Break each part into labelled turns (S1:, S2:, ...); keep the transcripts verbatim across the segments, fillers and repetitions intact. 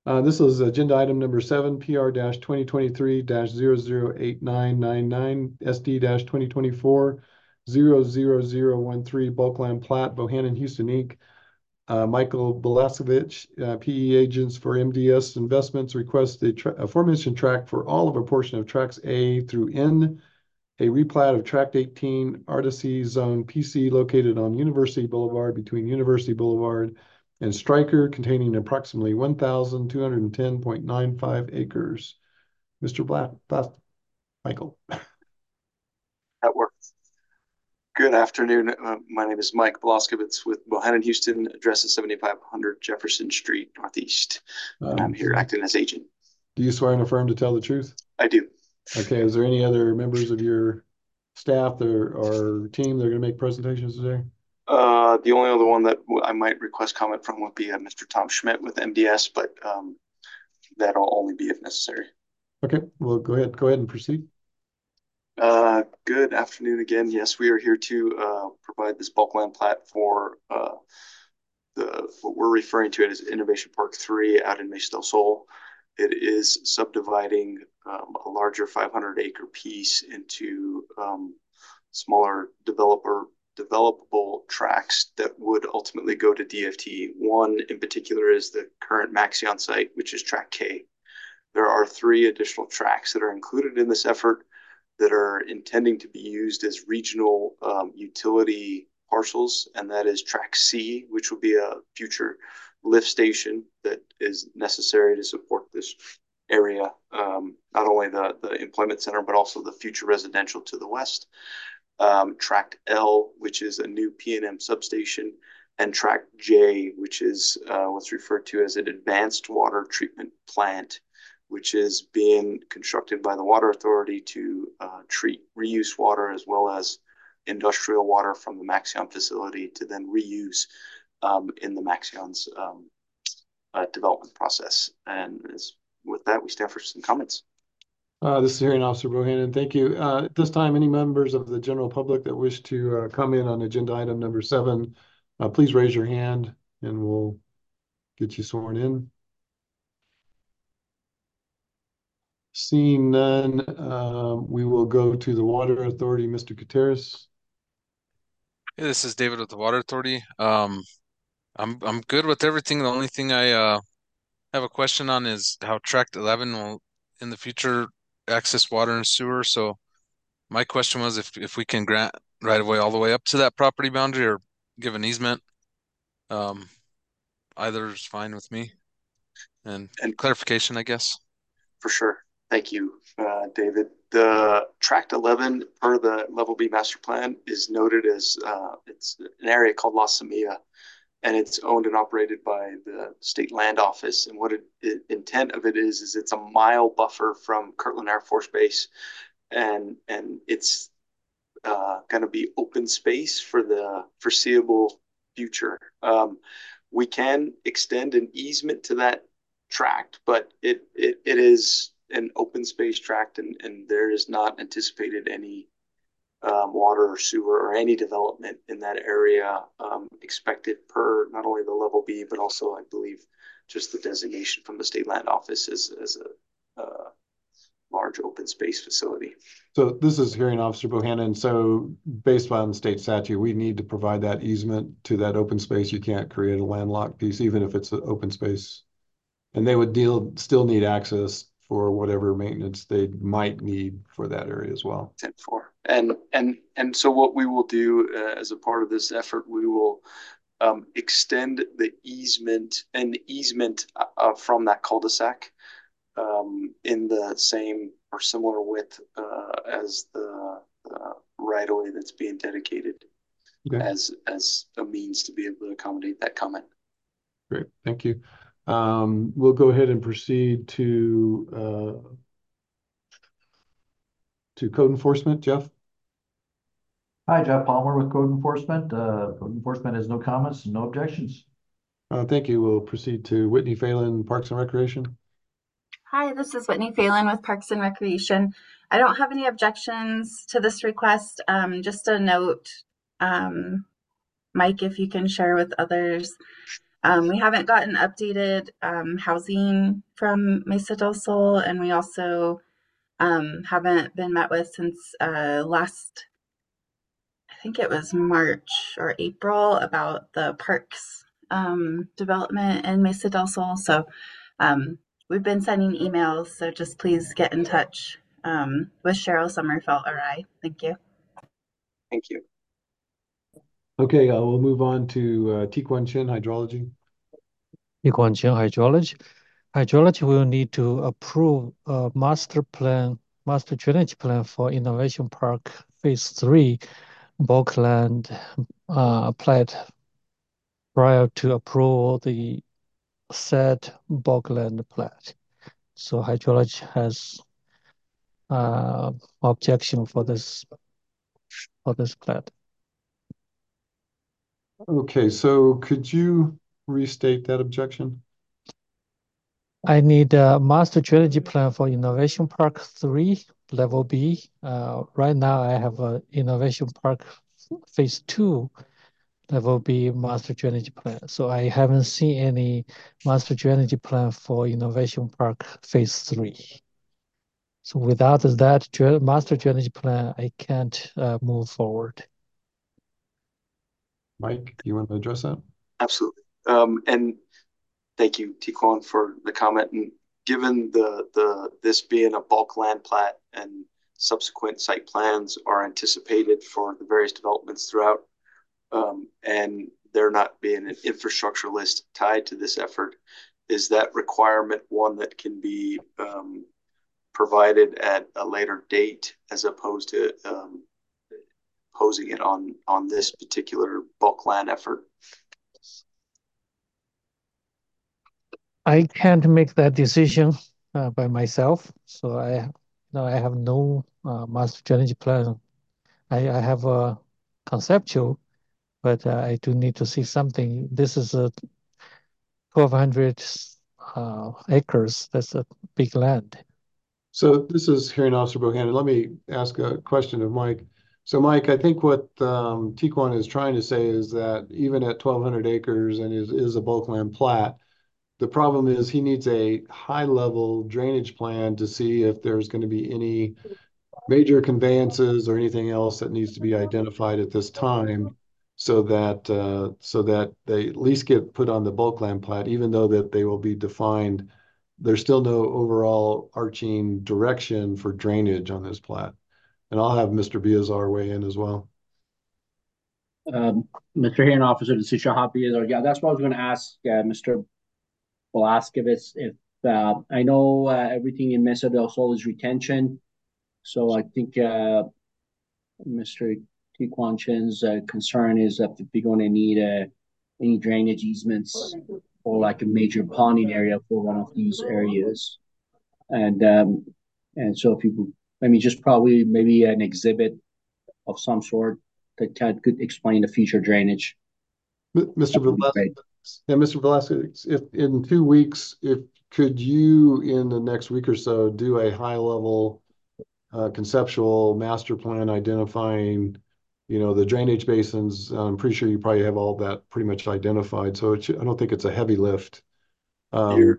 S1: Uh, this is agenda item number seven, P R twenty twenty-three zero zero eight nine nine nine, S D twenty twenty-four zero zero zero one three, bulk land plat, Bohannon Houston Inc. Uh, Michael Belasevich, uh, P E agents for M D S Investments, request a, tra- aforementioned tract for all of a portion of tracks A through N, a replat of tract eighteen, Artisy Zone P C located on University Boulevard between University Boulevard and Stryker, containing approximately one thousand two hundred ten point nine five acres. Mister Black, Black, Michael.
S2: That works. Good afternoon. Uh, my name is Mike Bloskowitz with Bohannon Houston. Address is seventy-five hundred Jefferson Street Northeast, and I'm
S1: Um,
S2: here acting as agent.
S1: do you swear and affirm to tell the truth?
S2: I do.
S1: Okay, is there any other members of your staff or, or team that are going to make presentations today?
S2: Uh, the only other one that I might request comment from would be uh, Mister Tom Schmidt with M D S, but um, that'll only be if necessary.
S1: Okay, well, go ahead. Go ahead and proceed.
S2: Uh, good afternoon again. Yes, we are here to uh, provide this bulk land plat for uh, the what we're referring to it as Innovation Park three out in Mesa del Sol. It is subdividing um, a larger five hundred acre piece into um, smaller developer developable tracks that would ultimately go to D F T. One in particular is the current Maxion site, which is track K. There are three additional tracks that are included in this effort that are intending to be used as regional um, utility parcels, and that is track C, which will be a future lift station that is necessary to support this area, um, not only the, the employment center, but also the future residential to the west. Um, tract L, which is a new P and M substation, and tract J, which is uh, what's referred to as an advanced water treatment plant, which is being constructed by the Water Authority to uh, treat reuse water as well as industrial water from the Maxion facility to then reuse um, in the Maxion's um, uh, development process. And as, with that, we stand for some comments.
S1: Uh, this is Hearing Officer Bohannon. Thank you. Uh, at this time, any members of the general public that wish to uh, come in on agenda item number seven, uh, please raise your hand and we'll get you sworn in. Seeing none, uh, we will go to the Water Authority, Mister Gutierrez.
S3: Hey, this is David with the Water Authority. Um, I'm I'm good with everything. The only thing I uh have a question on is how Tract eleven will in the future access water and sewer. So my question was if if we can grant right away all the way up to that property boundary or give an easement. Um, Either is fine with me. And
S2: And
S3: clarification, I guess.
S2: for sure. Thank you, uh, David. The Tract eleven per the Level B master plan is noted as uh, it's an area called La Semilla, and it's owned and operated by the state land office. And what it, it intent of it is is it's a mile buffer from Kirtland Air Force Base, and and it's uh, going to be open space for the foreseeable future. Um, we can extend an easement to that tract, but it it, it is an open space tract, and, and there is not anticipated any um, water or sewer or any development in that area um, expected per not only the level B, but also I believe just the designation from the state land office as, as a uh, large open space facility.
S1: So this is Hearing Officer Bohannon. So based on state statute, we need to provide that easement to that open space. You can't create a landlocked piece, even if it's an open space. And they would deal still need access for whatever maintenance they might need for that area as well.
S2: ten four. And and and so what we will do uh, as a part of this effort, we will um, extend the easement and easement uh, from that cul-de-sac um, in the same or similar width uh, as the, the right of way that's being dedicated
S1: Okay,
S2: as as a means to be able to accommodate that comment.
S1: great. Thank you. Um, we'll go ahead and proceed to uh, to code enforcement. Jeff?
S4: Hi, Jeff Palmer with Code Enforcement. Uh, Code Enforcement has no comments and no objections.
S1: Uh, thank you. We'll proceed to Whitney Phelan, Parks and Recreation.
S5: Hi, this is Whitney Phelan with Parks and Recreation. I don't have any objections to this request. Um, just a note, um, Mike, if you can share with others, Um, we haven't gotten updated um, housing from Mesa del Sol, and we also um, haven't been met with since uh, last, I think it was March or April, about the parks um, development in Mesa del Sol. So um, we've been sending emails, so just please get in touch um, with Cheryl Sommerfeld or I. Thank you.
S2: Thank you.
S1: Okay, uh, we'll move on to uh, Tikuan Chen, hydrology.
S6: Iguanqian hydrology. Hydrology will need to approve a master plan, master drainage plan for Innovation Park Phase Three, bulkland uh, plat prior to approval the said bulkland plat. So hydrology has uh, objection for this for this plat.
S1: Okay, so could you restate that objection?
S6: I need a master drainage plan for Innovation Park Three, Level B. Uh, right now, I have a Innovation Park Phase Two, Level B master drainage plan. So I haven't seen any master drainage plan for Innovation Park Phase Three. So without that dra- master drainage plan, I can't uh, move forward.
S1: Mike, you want to address that?
S2: Absolutely. Um, and thank you, Tikuan, for the comment. And given the the this being a bulk land plat and subsequent site plans are anticipated for the various developments throughout, um, and there not being an infrastructure list tied to this effort, is that requirement one that can be um, provided at a later date as opposed to um, posing it on on this particular bulk land effort?
S6: I can't make that decision uh, by myself. So I, no, I have no uh, master drainage plan. I, I have a conceptual, but uh, I do need to see something. This is a twelve hundred uh, acres. That's a big land.
S1: So this is Hearing Officer Bohannon. Let me ask a question of Mike. So Mike, I think what um, Tikuan is trying to say is that even at twelve hundred acres and is, is a bulk land plat, the problem is he needs a high level drainage plan to see if there's going to be any major conveyances or anything else that needs to be identified at this time so that uh, so that they at least get put on the bulk land plat, even though that they will be defined. There's still no overall arching direction for drainage on this plat. And I'll have Mister Biazar weigh in as well.
S7: Um, Mister Hearing Officer, this is Shahab Biazar. Yeah, that's what I was going to ask uh, Mister Velasquez. If uh, I know uh, everything in Mesa del Sol is retention, so I think uh, Mister Tikuan Chen's uh, concern is that we're going to need uh, any drainage easements or like a major ponding area for one of these areas, and um, and so if you, I mean, just probably maybe an exhibit of some sort that could explain the future drainage.
S1: Mister Velasquez, yeah, Mister Velasquez, if in two weeks, if could you in the next week or so do a high level uh, conceptual master plan identifying, you know, the drainage basins? I'm pretty sure you probably have all that pretty much identified. So it should, I don't think it's a heavy lift um,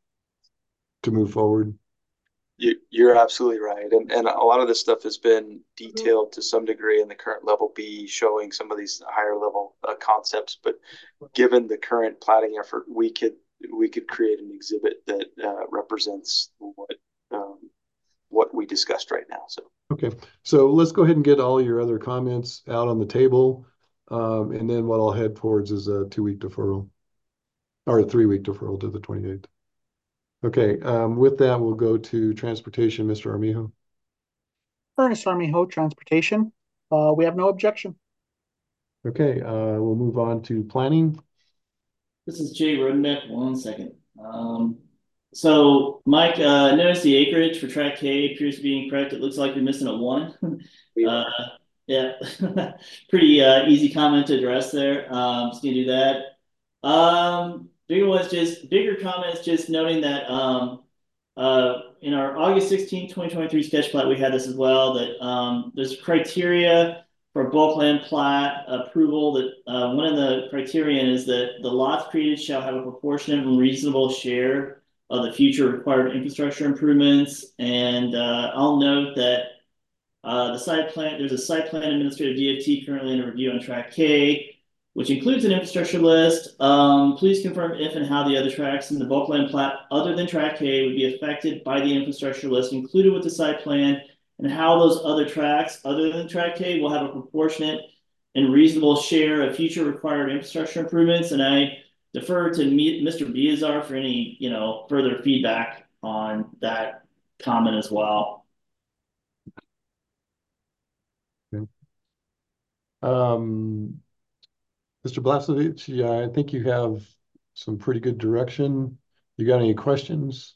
S1: to move forward.
S2: You, you're absolutely right. And, and a lot of this stuff has been detailed to some degree in the current level B, showing some of these higher level uh, concepts. But given the current platting effort, we could we could create an exhibit that uh, represents what um, what we discussed right now. So
S1: okay, so let's go ahead and get all your other comments out on the table, um, and then what I'll head towards is a two-week deferral or a three-week deferral to the twenty-eighth. Okay, um, with that, we'll go to transportation, Mister Armijo.
S8: Ernest Armijo, transportation. Uh, we have no objection.
S1: Okay, uh, we'll move on to planning.
S9: This is Jay Rodenbeck. One second. Um, so, Mike, uh, notice the acreage for track K appears to be incorrect. It looks like you're missing a one. uh, yeah, pretty uh, easy comment to address there. Um, just gonna do that. Um, bigger ones, just bigger comments, just noting that um, uh, in our August sixteenth, twenty twenty-three sketch plat, we had this as well. That um, there's criteria for bulk land plat approval that uh, one of the criterion is that the lots created shall have a proportionate and reasonable share of the future required infrastructure improvements. And uh, I'll note that uh, the site plan, there's a site plan administrative D O T currently under review on track K, which includes an infrastructure list. Um, please confirm if and how the other tracks in the bulk land plat other than track K would be affected by the infrastructure list included with the site plan, and how those other tracks other than track K will have a proportionate and reasonable share of future required infrastructure improvements. And I defer to me, Mister Biazar for any, you know, further feedback on that comment as well.
S1: Okay. Um, Mister Blasevich, yeah, I think you have some pretty good direction. You got any questions?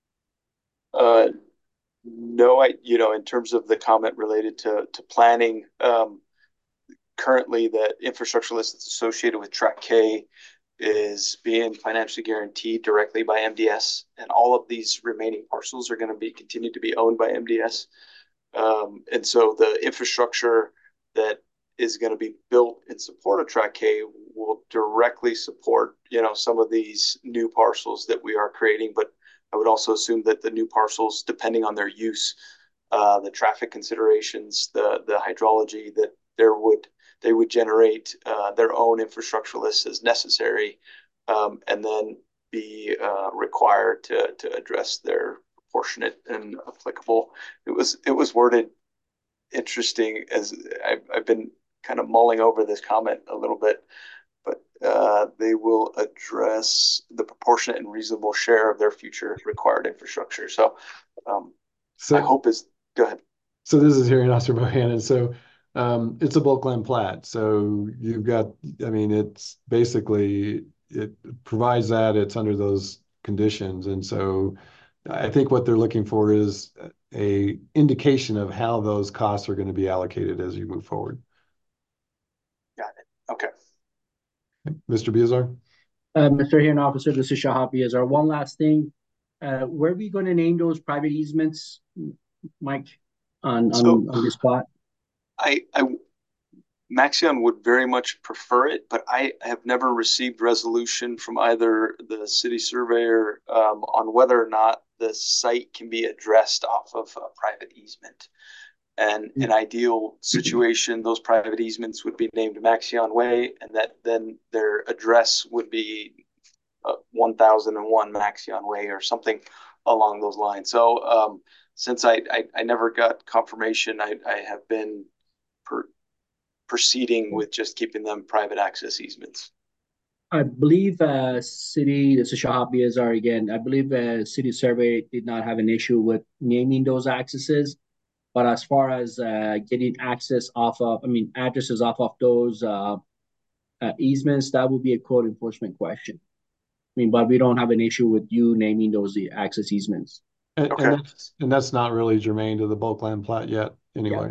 S2: Uh, no, I, you know, in terms of the comment related to, to planning, um, currently the infrastructure list that's associated with track K is being financially guaranteed directly by M D S, and all of these remaining parcels are going to be continue to be owned by M D S. Um, and so the infrastructure that is going to be built in support of track K will directly support, you know, some of these new parcels that we are creating. But I would also assume that the new parcels, depending on their use, uh, the traffic considerations, the the hydrology, that there would they would generate uh, their own infrastructure lists as necessary, um, and then be uh, required to to address their proportionate and applicable. It was it was worded interesting, as I've, I've been kind of mulling over this comment a little bit, but uh, they will address the proportionate and reasonable share of their future required infrastructure. So, um,
S1: so
S2: I hope is go ahead.
S1: So this is Hearing Officer Bohannon. So um, it's a bulk land plat. So you've got, I mean, it's basically, it provides that it's under those conditions. And so I think what they're looking for is a indication of how those costs are going to be allocated as you move forward.
S2: Got it. Okay.
S1: Mister Biazar?
S7: Uh, Mister Hearing Officer, this is Shahab Biazar. One last thing. Uh, where are we going to name those private easements, Mike, on, on,
S2: So,
S7: on this spot?
S2: I, I Maxion would very much prefer it, but I have never received resolution from either the city surveyor um, on whether or not the site can be addressed off of a private easement. And an ideal situation, those private easements would be named Maxion Way, and that then their address would be uh, one thousand one Maxion Way or something along those lines. So um, since I, I, I never got confirmation, I, I have been per, proceeding with just keeping them private access easements.
S7: I believe uh, city, this is Shahab Biazar again, I believe uh, city survey did not have an issue with naming those accesses. But as far as uh, getting access off of, I mean, addresses off of those uh, uh, easements, that would be a code enforcement question. I mean, but we don't have an issue with you naming those access easements.
S1: And,
S2: Okay.
S1: and, that's, and that's not really germane to the bulk land plat yet, anyway.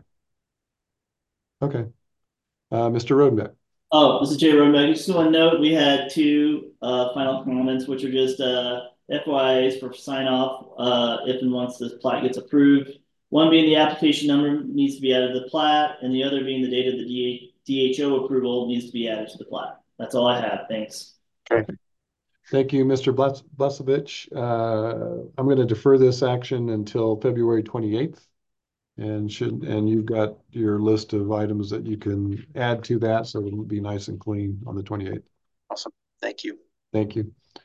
S1: Yeah. Okay. Uh, Mister Rodenbeck.
S9: Oh, this is Jay Rodenbeck. Just want to note we had two uh, final comments, which are just uh, F Y Is for sign off uh, if and once this plat gets approved. One being the application number needs to be added to the plat, and the other being the date of the D H O approval needs to be added to the plat. That's all I have. Thanks.
S2: Okay.
S1: Thank you, Mister Blasevich. Uh, I'm going to defer this action until February twenty-eighth. And should and you've got your list of items that you can add to that, so it'll be nice and clean on the twenty-eighth.
S2: Awesome. Thank you.
S1: Thank you.